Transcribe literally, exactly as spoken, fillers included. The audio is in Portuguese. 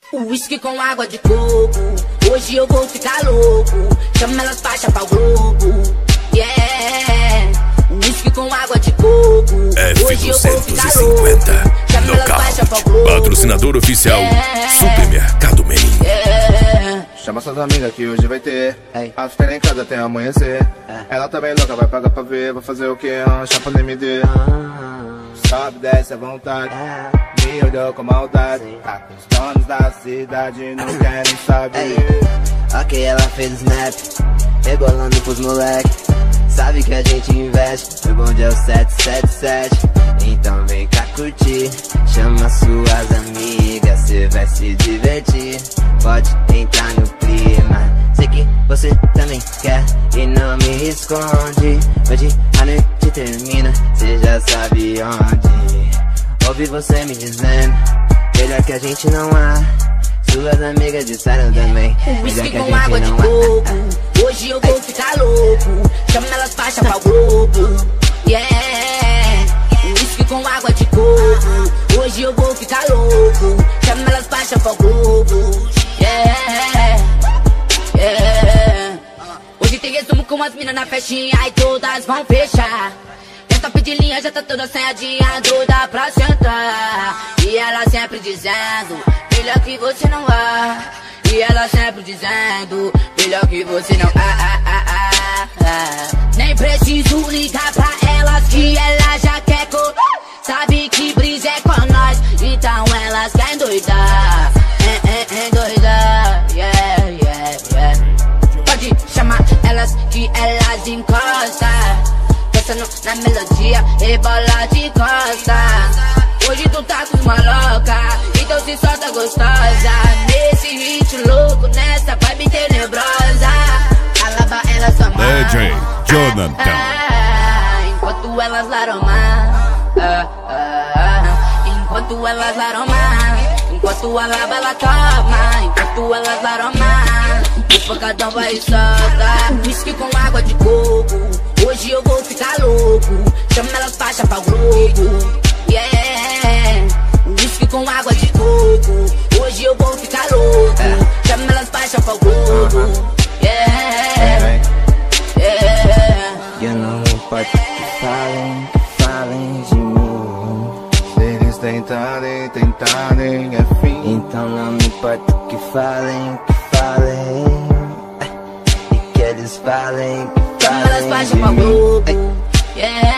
Whisky com água de coco, hoje eu vou ficar louco. Chama elas pra chapar o globo, yeah. Whisky com água de coco, hoje eu vou ficar louco. Chama elas pra chapar o globo. Patrocinador oficial, yeah. Supermercado Menin, yeah. Chama suas amigas que hoje vai ter after em casa até amanhecer. Ela tá bem louca, vai pagar pra ver. Vou fazer o que? Ah, chapa no M D. Sobe, desce à vontade, me olhou com maldade. Tá com os donos da cidade, não querem saber. Ok, ela fez snap, rebolando pros moleque. Sabe que a gente investe, o bonde é o sete sete sete. Então vem cá curtir, chama suas amigas, cê vai se divertir. Pode entrar no clima, sei que você também quer e não me esconde. Hoje a noite termina, cê já sabe onde. Ouvi você me dizendo, melhor que a gente não há. Suas amigas disseram também, melhor que a com água gente de não há. coco, hoje eu vou ficar louco. Chama elas pra chapar o globo, yeah. Whisky com água de coco, hoje eu vou ficar louco. Chama elas pra chapar o globo, yeah, yeah. Hoje tem resumo com as minas na festinha e todas vão fechar. Essa pedilinha já tá toda assanhadinha, doida pra sentar. E ela sempre dizendo, melhor que você não vá. E ela sempre dizendo, melhor que você não ah, ah, ah, ah, ah. Nem preciso ligar pra elas que ela já quer co. Sabe que brisa é com nós, então elas querem doidar. É, é, é doidar, yeah, yeah, yeah. Pode chamar elas que elas encostam. Pensando na melodia, rebola de costa. Hoje tu tá com uma louca, então se solta gostosa. Nesse hit louco, nessa vibe tenebrosa. Alaba ela sua mãe, D J Jonathan. ah, enquanto elas laromam, ah, ah, ah, enquanto elas laromam, enquanto a lava ela toma, enquanto elas laromam, o pancadão vai e solta. Whisky com água de coco, hoje eu vou ficar louco. Chama elas pra chapar o globo, yeah. Whisky com água de coco, hoje eu vou ficar louco. Chama elas pra chapar o globo, yeah, yeah. Eu não importa que falem, que falem de mim. Se eles tentarem, tentarem, é fim. Então não me importa o que falem, que falem. E que eles falem, que Chama elas pra falem de chapar o mim. globo, yeah.